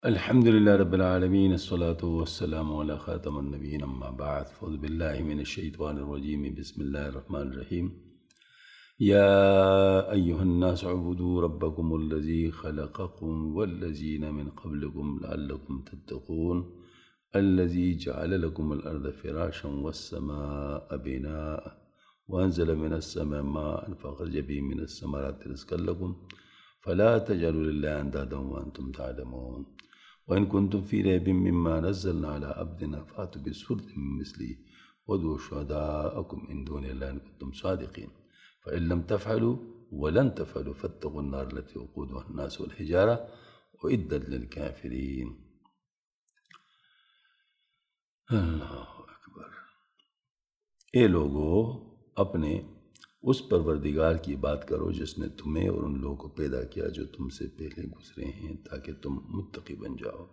الحمد لله رب العالمين، الصلاة والسلام على خاتم النبيين، أما بعد، فأعوذ بالله من الشيطان الرجيم، بسم الله الرحمن الرحيم. يا أيها الناس اعبدوا ربكم الذي خلقكم والذين من قبلكم لعلكم تتقون الذي جعل لكم الأرض فراشا والسماء بناء وأنزل من السماء ماء فأخرج به من الثمرات رزقا لكم فلا تجعلوا لله أندادا وأنتم تعلمون وإن كنتم في ريب مما نزلنا على عبدنا فأتوا بسورة من مثله وادعوا شهداءكم من دون الله إن كنتم صادقين فإن لم تفعلوا ولن تفعلوا فاتقوا النار التي وقودها الناس والحجارة أعدت للكافرين. اللہ اکبر. اے لوگو، اپنے اس پروردگار کی بات کرو جس نے تمہیں اور ان لوگوں کو پیدا کیا جو تم سے پہلے گزرے ہیں تاکہ تم متقی بن جاؤ.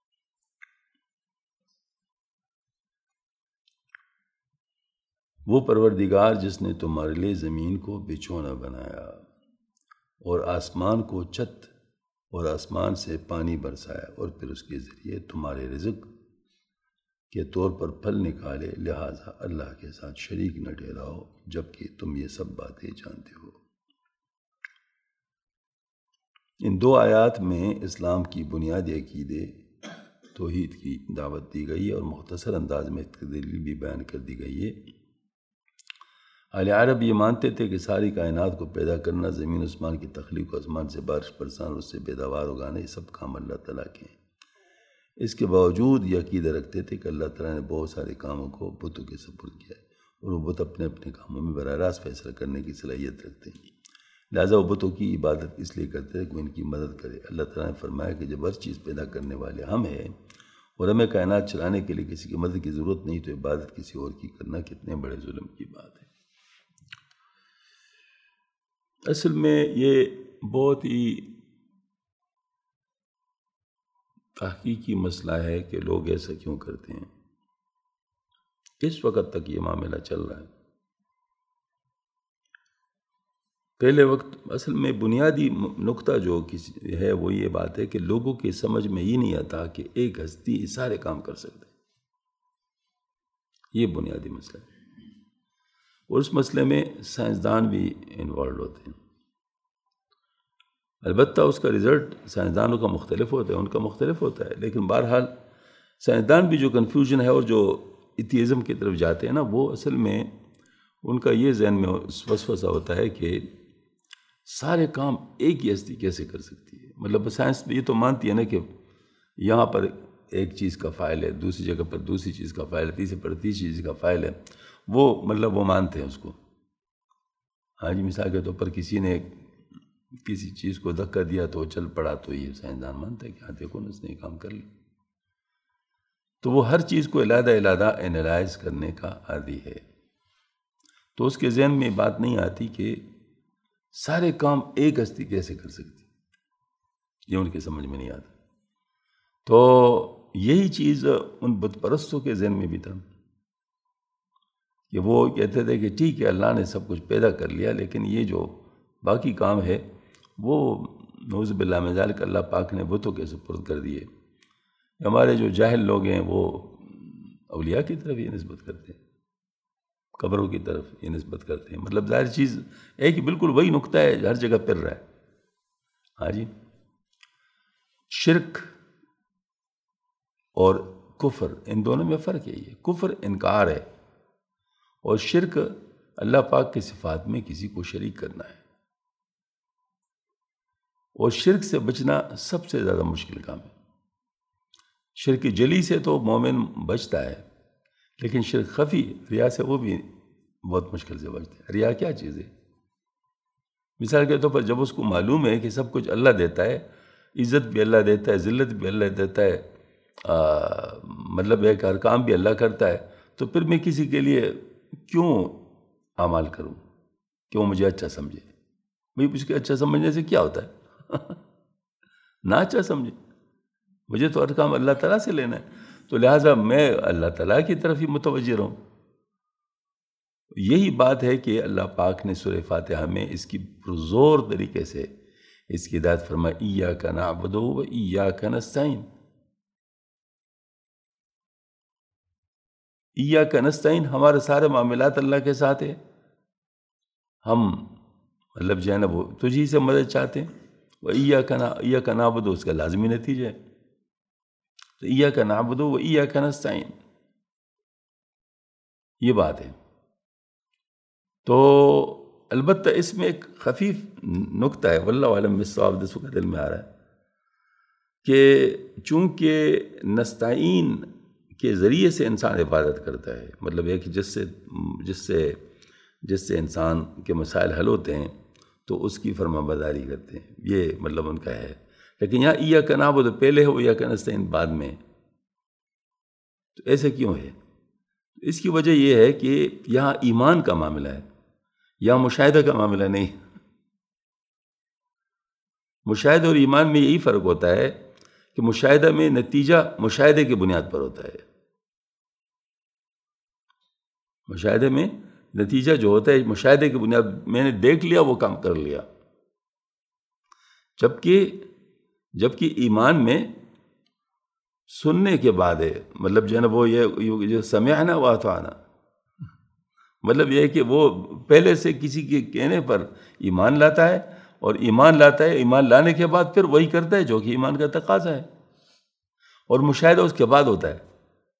وہ پروردگار جس نے تمہارے لیے زمین کو بچھونا بنایا اور آسمان کو چھت اور آسمان سے پانی برسایا اور پھر اس کے ذریعے تمہارے رزق کے طور پر پھل نکالے، لہٰذا اللہ کے ساتھ شریک نہ ٹھہراؤ جبکہ تم یہ سب باتیں جانتے ہو. ان دو آیات میں اسلام کی بنیادی عقیدے توحید کی دعوت دی گئی ہے اور مختصر انداز میں اس کی دلیل بھی بیان کر دی گئی ہے. اہل عرب یہ مانتے تھے کہ ساری کائنات کو پیدا کرنا، زمین آسمان کی تخلیق، آسمان سے بارش برسانا، اس سے پیداوار اگانا، یہ سب کام اللہ تعالیٰ کے ہیں. اس کے باوجود یہ عقیدہ رکھتے تھے کہ اللہ تعالیٰ نے بہت سارے کاموں کو بتوں کے سپرد کیا ہے اور وہ بت اپنے اپنے کاموں میں براہ راست فیصلہ کرنے کی صلاحیت رکھتے ہیں. لہٰذا وہ بتوں کی عبادت اس لیے کرتے ہیں کہ ان کی مدد کرے. اللہ تعالیٰ نے فرمایا کہ جب ہر چیز پیدا کرنے والے ہم ہیں اور ہمیں کائنات چلانے کے لیے کسی کی مدد کی ضرورت نہیں، تو عبادت کسی اور کی کرنا کتنے بڑے ظلم کی بات ہے. اصل میں یہ بہت ہی تحقیقی مسئلہ ہے کہ لوگ ایسا کیوں کرتے ہیں. اس وقت تک یہ معاملہ چل رہا ہے. پہلے وقت اصل میں بنیادی نقطہ جو ہے وہ یہ بات ہے کہ لوگوں کی سمجھ میں یہ نہیں آتا کہ ایک ہستی سارے کام کر سکتے. یہ بنیادی مسئلہ ہے اور اس مسئلے میں سائنسدان بھی انوالوڈ ہوتے ہیں. البتہ اس کا رزلٹ سائنسدانوں کا مختلف ہوتا ہے، ان کا مختلف ہوتا ہے، لیکن بہرحال سائنسدان بھی جو کنفیوژن ہے اور جو ایتھیزم کی طرف جاتے ہیں نا، وہ اصل میں ان کا یہ ذہن میں وسوسہ ہوتا ہے کہ سارے کام ایک ہی ہستی کیسے کر سکتی ہے. مطلب سائنس یہ تو مانتی ہے نا کہ یہاں پر ایک چیز کا فاعل ہے، دوسری جگہ پر دوسری چیز کا فاعل ہے، تیسری پر تیسری چیز کا فاعل ہے. وہ مطلب وہ مانتے ہیں اس کو. ہاں جی، مثال کے طور پر کسی نے کسی چیز کو دھکا دیا تو چل پڑا، تو یہ سائنسدان مانتا ہے کہ ہاں دیکھو نا اس نے یہ کام کر لیا. تو وہ ہر چیز کو علیحدہ علیحدہ انالائز کرنے کا عادی ہے. تو اس کے ذہن میں بات نہیں آتی کہ سارے کام ایک ہستی کیسے کر سکتی. یہ ان کے سمجھ میں نہیں آتا. تو یہی چیز ان بت پرستوں کے ذہن میں بھی تھا کہ وہ کہتے تھے کہ ٹھیک ہے اللہ نے سب کچھ پیدا کر لیا، لیکن یہ جو باقی کام ہے وہ نعوذ باللہ من ذالک اللہ پاک نے بتوں کے سپرد کر دیے. ہمارے جو جاہل لوگ ہیں وہ اولیاء کی طرف یہ نسبت کرتے ہیں، قبروں کی طرف یہ نسبت کرتے ہیں. مطلب ظاہر چیز ہے کہ بالکل وہی نقطہ ہے ہر جگہ پھر رہا ہے. ہاں جی، شرک اور کفر ان دونوں میں فرق ہے. یہ کفر انکار ہے اور شرک اللہ پاک کی صفات میں کسی کو شریک کرنا ہے. اور شرک سے بچنا سب سے زیادہ مشکل کام ہے. شرک جلی سے تو مومن بچتا ہے، لیکن شرک خفی ریا سے وہ بھی بہت مشکل سے بچتا ہے. ریا کیا چیز ہے؟ مثال کے طور پر جب اس کو معلوم ہے کہ سب کچھ اللہ دیتا ہے، عزت بھی اللہ دیتا ہے، ذلت بھی اللہ دیتا ہے، مطلب ہے کہ ہر کام بھی اللہ کرتا ہے، تو پھر میں کسی کے لیے کیوں اعمال کروں؟ کیوں مجھے اچھا سمجھے؟ بھئی اس کے اچھا سمجھنے سے کیا ہوتا ہے؟ نہ اچھا سمجھے، مجھے تو ہر کام اللہ تعالیٰ سے لینا ہے، تو لہٰذا میں اللہ تعالیٰ کی طرف ہی متوجہ رہوں. یہی بات ہے کہ اللہ پاک نے سورہ فاتحہ میں اس کی پرزور طریقے سے اس کی ہدایت فرمائی، ایاک نعبد و ایاک نستعین. ایاک نستعین، ہمارے سارے معاملات اللہ کے ساتھ ہے، ہم مطلب جو ہے نا وہ تجھی سے مدد چاہتے ہیں. وہ ایاک نعبد اس کا لازمی نتیجہ ہے. تو ایاک نعبد و ایاک نستعین، یہ بات ہے. تو البتہ اس میں ایک خفیف نکتہ ہے، واللہ عالم بالصواب، جس وقت دل میں آ رہا ہے کہ چونکہ نستعین کے ذریعے سے انسان عبادت کرتا ہے، مطلب یہ کہ جس سے انسان کے مسائل حل ہوتے ہیں تو اس کی فرما برداری کرتے ہیں، یہ مطلب ان کا ہے. لیکن یہاں ایاک نعبد پہلے ہے، ایاک نستعین بعد میں. تو ایسے کیوں ہے؟ اس کی وجہ یہ ہے کہ یہاں ایمان کا معاملہ ہے، یہاں مشاہدہ کا معاملہ نہیں. مشاہدہ اور ایمان میں یہی فرق ہوتا ہے کہ مشاہدہ میں نتیجہ مشاہدے کی بنیاد پر ہوتا ہے. مشاہدے میں نتیجہ جو ہوتا ہے مشاہدے کی بنیاد، میں نے دیکھ لیا وہ کام کر لیا. جبکہ ایمان میں سننے کے بعد ہے، مطلب جو ہے نا وہ یہ جو سمعنا و اطعنا، مطلب یہ ہے کہ وہ پہلے سے کسی کے کہنے پر ایمان لاتا ہے، اور ایمان لانے کے بعد پھر وہی کرتا ہے جو کہ ایمان کا تقاضا ہے، اور مشاہدہ اس کے بعد ہوتا ہے.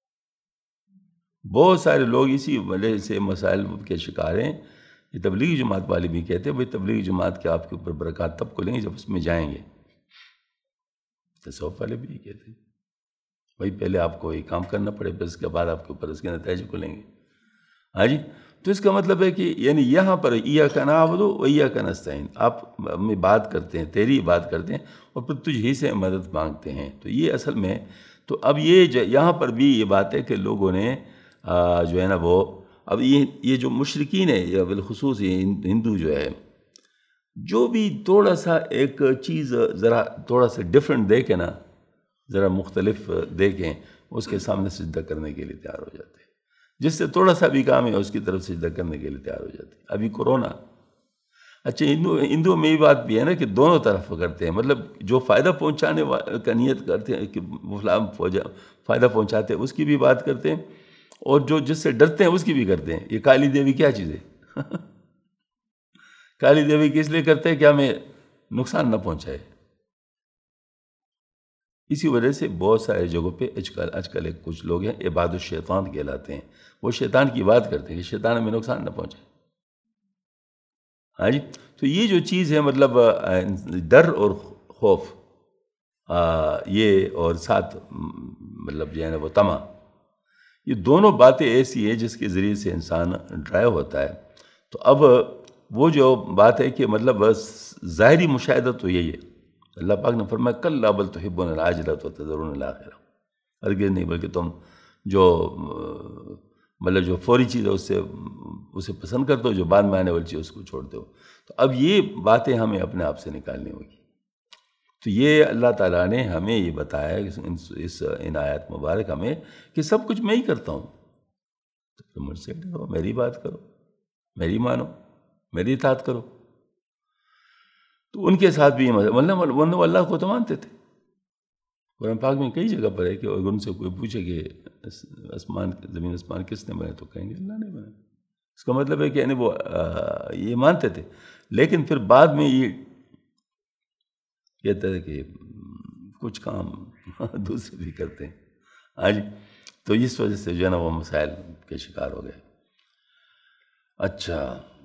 بہت سارے لوگ اسی وجہ سے مسائل کے شکار ہیں. یہ تبلیغی جماعت والے بھی کہتے ہیں بھائی تبلیغی جماعت کے آپ کے اوپر برکات تب کو لیں گے جب اس میں جائیں گے. تصوف والے بھی یہ کہتے ہیں بھائی پہلے آپ کو یہ کام کرنا پڑے، پھر اس کے بعد آپ کے اوپر اس کے نتائج کو لیں گے. ہاں جی. تو اس کا مطلب ہے کہ یعنی یہاں پر ایاک نعبد و ایاک نستعین، آپ ہمیں بات کرتے ہیں، تیری بات کرتے ہیں، اور پھر تجھ ہی سے مدد مانگتے ہیں. تو یہ اصل میں تو اب یہ یہاں پر بھی یہ بات ہے کہ لوگوں نے جو ہے نا وہ اب یہ جو مشرکین ہے یا بالخصوص یہ ہندو جو ہے، جو بھی تھوڑا سا ایک چیز ذرا تھوڑا سا ڈفرینٹ دیکھیں نا، ذرا مختلف دیکھیں، اس کے سامنے سجدہ کرنے کے لیے تیار ہو جاتے ہیں. جس سے تھوڑا سا بھی کام ہے اس کی طرف سجدہ کرنے کے لیے تیار ہو جاتے ہیں. ابھی کورونا، اچھا ہندو میں یہ بات بھی ہے نا کہ دونوں طرف کرتے ہیں، مطلب جو فائدہ پہنچانے کا نیت کرتے ہیں کہ فلاں فائدہ پہنچاتے ہیں اس کی بھی بات کرتے ہیں، اور جو جس سے ڈرتے ہیں اس کی بھی کرتے ہیں. یہ کالی دیوی کیا چیز ہے؟ کالی دیوی کس لیے کرتے ہیں کہ ہمیں نقصان نہ پہنچائے. اسی وجہ سے بہت سارے جگہوں پہ آج کل کچھ لوگ ہیں عباد الشیطان کہلاتے ہیں، وہ شیطان کی بات کرتے ہیں کہ شیطان ہمیں نقصان نہ پہنچائے. ہاں جی. تو یہ جو چیز ہے مطلب ڈر اور خوف، یہ اور ساتھ مطلب جو ہے نا وہ طمع، یہ دونوں باتیں ایسی ہیں جس کے ذریعے سے انسان ڈرائیو ہوتا ہے. تو اب وہ جو بات ہے کہ مطلب ظاہری مشاہدہ تو یہی ہے. اللہ پاک نے فرمایا کلا بل تحبون العاجلۃ وتذرون الآخرۃ، ہرگز نہیں بلکہ تم جو مطلب جو فوری چیز ہے اسے پسند کرتے ہو، جو بعد میں آنے والی چیز اس کو چھوڑتے ہو. تو اب یہ باتیں ہمیں اپنے آپ سے نکالنی ہوگی. تو یہ اللہ تعالیٰ نے ہمیں یہ بتایا ان آیات مبارک ہمیں کہ سب کچھ میں ہی کرتا ہوں، تو مجھ سے ڈرو، میری بات کرو، میری مانو، میری اطاعت کرو. تو ان کے ساتھ بھی یہ ورنہ وہ اللہ کو تو مانتے تھے. قرآن پاک میں کئی جگہ پر ہے کہ اگر ان سے کوئی پوچھے کہ زمین آسمان کس نے بنائے تو کہیں گے اللہ نے بنائے. اس کا مطلب ہے کہ یعنی وہ یہ مانتے تھے، لیکن پھر بعد میں یہ کہتا ہے کہ کچھ کام دوسرے بھی کرتے ہیں. ہاں جی. تو اس وجہ سے جو ہے نا وہ مسائل کے شکار ہو گئے. اچھا،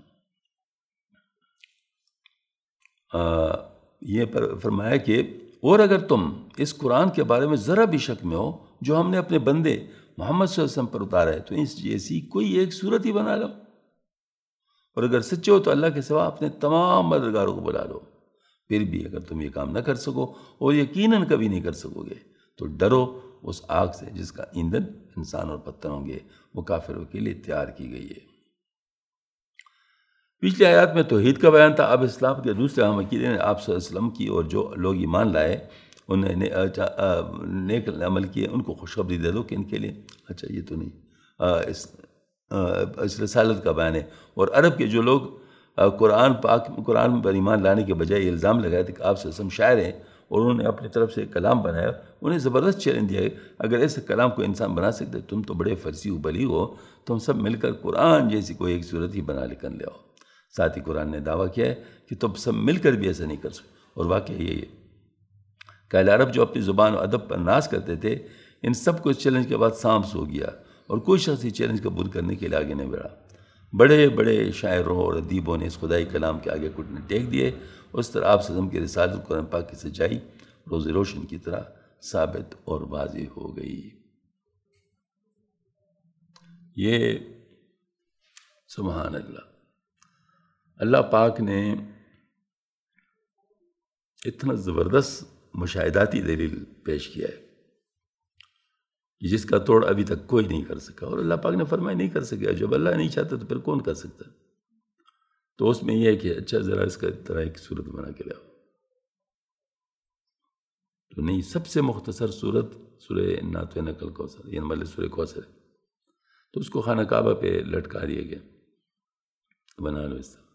یہ فرمایا کہ اور اگر تم اس قرآن کے بارے میں ذرا بھی شک میں ہو جو ہم نے اپنے بندے محمد صلی اللہ علیہ وسلم پر اتارا ہے تو اس جیسی کوئی ایک صورت ہی بنا لو، اور اگر سچے ہو تو اللہ کے سوا اپنے تمام مددگاروں کو بلا لو. پھر بھی اگر تم یہ کام نہ کر سکو اور یقیناً کبھی نہیں کر سکو گے تو ڈرو اس آگ سے جس کا ایندھن انسان اور پتھر ہوں گے، وہ کافروں کے لیے تیار کی گئی ہے. پچھلی آیات میں توحید کا بیان تھا. اب اسلام کے دوسرے اہم عقیدے نے آپ صلی اللہ علیہ وسلم کی اور جو لوگ ایمان لائے انہیں نیک عمل کیے ان کو خوشخبری دے دو کہ ان کے لیے اچھا یہ تو نہیں اس رسالت کا بیان ہے. اور عرب کے جو لوگ قرآن پر ایمان لانے کے بجائے الزام لگائے تھے کہ آپ صلی اللہ علیہ وسلم شاعر ہیں، اور انہوں نے اپنی طرف سے ایک کلام بنایا، انہیں زبردست چیلنج دیا ہے اگر ایسے کلام کو انسان بنا سکتے تم تو بڑے فرسی و بلی ہو، تم سب مل کر قرآن جیسی کوئی ایک صورت ہی بنا لے کر لے آؤ۔ ساتھ ہی قرآن نے دعویٰ کیا ہے کہ تم سب مل کر بھی ایسا نہیں کر سکتے، اور واقعہ یہی ہے کہ عرب جو اپنی زبان و ادب پر ناز کرتے تھے، ان سب کو اس چیلنج کے بعد سانپ ہو گیا اور کوئی شخص اس چیلنج قبول کرنے کے لیے آگے نہیں بڑھا۔ بڑے بڑے شاعروں اور ادیبوں نے اس خدائی کلام کے آگے گھٹنے ٹیک دیے، اس طرح آپ صلی اللہ علیہ وسلم کی رسالت قرآن پاک کی سچائی روز روشن کی طرح ثابت اور واضح ہو گئی۔ یہ سبحان اللہ، اللہ پاک نے اتنا زبردست مشاہداتی دلیل پیش کیا ہے جس کا توڑ ابھی تک کوئی نہیں کر سکا، اور اللہ پاک نے فرمایا نہیں کر سکے، جب اللہ نہیں چاہتا تو پھر کون کر سکتا؟ تو اس میں یہ ہے کہ اچھا ذرا اس کا طرح ایک صورت بنا کے لاؤ، تو نہیں، سب سے مختصر صورت سورہ انا اعطیناک الکوثر، یعنی مطلب سورہ کوثر ہے، تو اس کو خانہ کعبہ پہ لٹکا دیا گیا، بنا لو اس طرح۔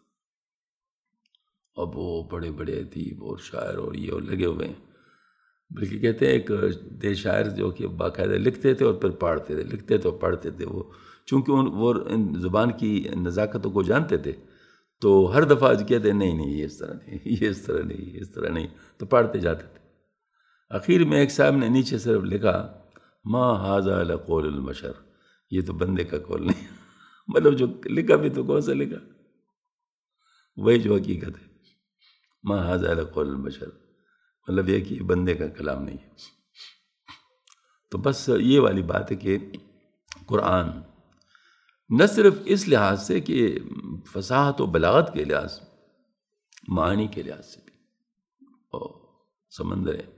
اب وہ بڑے بڑے ادیب اور شاعر اور یہ اور لگے ہوئے ہیں، بلکہ کہتے ہیں ایک دے شاعر جو کہ باقاعدہ لکھتے تھے اور پھر پڑھتے تھے، لکھتے تھے اور پڑھتے تھے، وہ چونکہ وہ ان زبان کی نزاکتوں کو جانتے تھے، تو ہر دفعہ کہتے نہیں نہیں یہ اس طرح نہیں، یہ اس طرح نہیں، یہ اس طرح نہیں، تو پڑھتے جاتے تھے۔ آخر میں ایک صاحب نے نیچے صرف لکھا ما ھذا لقول البشر، یہ تو بندے کا قول نہیں، مطلب جو لکھا بھی تو کون سا لکھا، وہی جو حقیقت ہے، ما ھذا لقول البشر، مطلب یہ کہ بندے کا کلام نہیں ہے۔ تو بس یہ والی بات ہے کہ قرآن نہ صرف اس لحاظ سے کہ فصاحت و بلاغت کے لحاظ، معنی کے لحاظ سے بھی اور سمندر ہے۔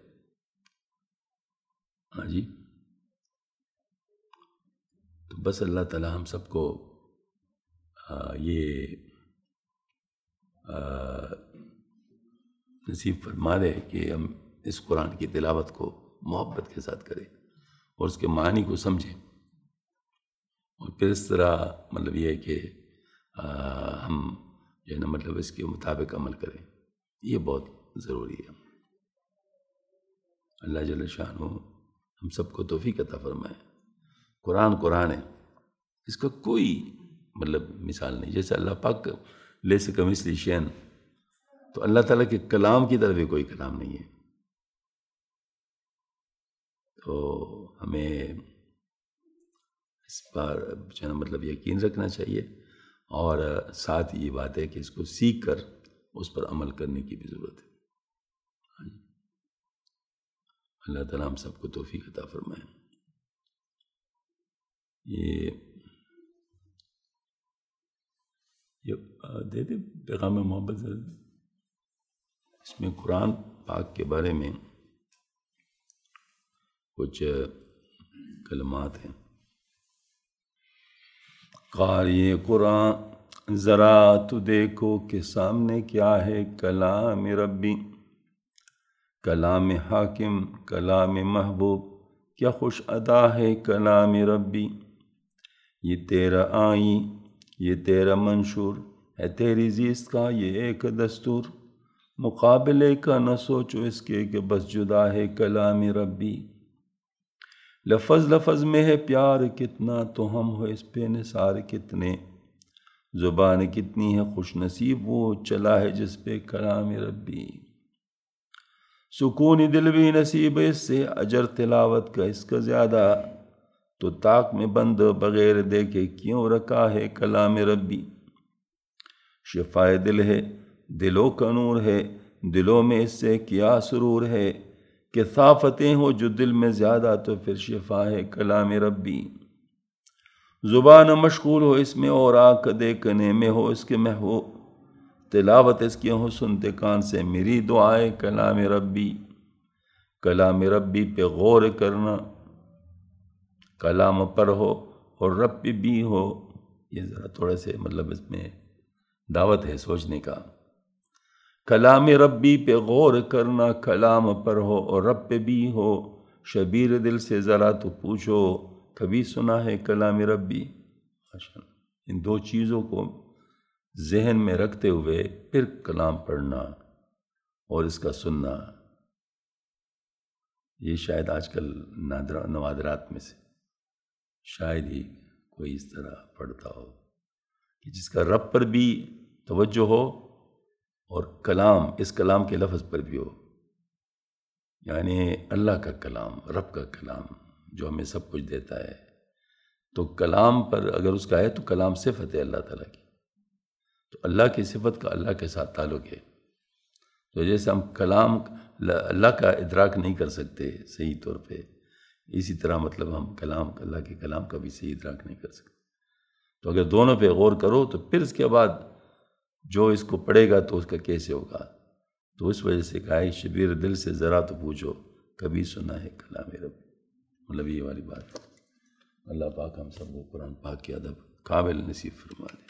ہاں جی، تو بس اللہ تعالیٰ ہم سب کو یہ نصیب فرما دے کہ ہم اس قرآن کی تلاوت کو محبت کے ساتھ کریں اور اس کے معنی کو سمجھیں، اور پھر اس طرح مطلب یہ ہے کہ ہم جو ہے نا مطلب اس کے مطابق عمل کریں، یہ بہت ضروری ہے۔ اللہ جل شانہ ہم سب کو توفیق عطا فرمائے۔ قرآن ہے، اس کا کوئی مطلب مثال نہیں، جیسے اللہ پاک لیس کمثلہ شیء، تو اللہ تعالیٰ کے کلام کی طرف بھی کوئی کلام نہیں ہے۔ تو ہمیں اس پر جو ہے نا مطلب یقین رکھنا چاہیے، اور ساتھ یہ بات ہے کہ اس کو سیکھ کر اس پر عمل کرنے کی بھی ضرورت ہے۔ اللہ تعالیٰ ہم سب کو توفیق عطا فرمائے۔ یہ دے دے پیغام محبت، اس میں قرآن پاک کے بارے میں کچھ کلمات ہیں۔ قاری قرآن ذرا تو دیکھو کہ سامنے کیا ہے کلام ربی، کلام حاکم، کلام محبوب، کیا خوش ادا ہے کلام ربی۔ یہ تیرا آئین، یہ تیرا منشور ہے، تیری زیست کا یہ ایک دستور، مقابلے کا نہ سوچو اس کے کہ بس جدا ہے کلام ربی۔ لفظ لفظ میں ہے پیار کتنا، تو ہم ہو اس پہ نثار کتنے، زبان کتنی ہے خوش نصیب وہ چلا ہے جس پہ کلام ربی۔ سکون دل بھی نصیب اس سے، اجر تلاوت کا اس کا زیادہ، تو طاق میں بند بغیر دیکھے کیوں رکھا ہے کلام ربی۔ شفائے دل ہے، دلوں کا نور ہے، دلوں میں اس سے کیا سرور ہے، کہ صافتیں ہو جو دل میں زیادہ تو پھر شفا ہے کلام ربی۔ زبان مشغول ہو اس میں اور آنکھ دیکھنے میں ہو اس کے محو، تلاوت اس کی ہو سنتے کان سے میری دعائے کلام ربی۔ کلام ربی پہ غور کرنا، کلام پر ہو اور رب پہ بھی ہو، یہ ذرا تھوڑے سے مطلب اس میں دعوت ہے سوچنے کا۔ کلام ربی پہ غور کرنا، کلام پر ہو اور رب پہ بھی ہو، شبیر دل سے ذرا تو پوچھو کبھی سنا ہے کلام ربی۔ ان دو چیزوں کو ذہن میں رکھتے ہوئے پھر کلام پڑھنا اور اس کا سننا، یہ شاید آج کل نوادرات میں سے شاید ہی کوئی اس طرح پڑھتا ہو کہ جس کا رب پر بھی توجہ ہو اور کلام، اس کلام کے لفظ پر بھی ہو، یعنی اللہ کا کلام، رب کا کلام جو ہمیں سب کچھ دیتا ہے، تو کلام پر اگر اس کا ہے تو کلام صفت ہے اللہ تعالیٰ کی، تو اللہ کی صفت کا اللہ کے ساتھ تعلق ہے۔ تو جیسے ہم کلام اللہ کا ادراک نہیں کر سکتے صحیح طور پہ، اسی طرح مطلب ہم کلام اللہ کے کلام کا بھی صحیح ادراک نہیں کر سکتے۔ تو اگر دونوں پہ غور کرو تو پھر اس کے بعد جو اس کو پڑھے گا تو اس کا کیسے ہوگا، تو اس وجہ سے کہا ہے شبیر دل سے ذرا تو پوچھو کبھی سنا ہے کلام رب، مطلب یہ والی بات۔ اللہ پاک ہم سب کو قرآن پاک کی ادب قابل نصیب فرما دے۔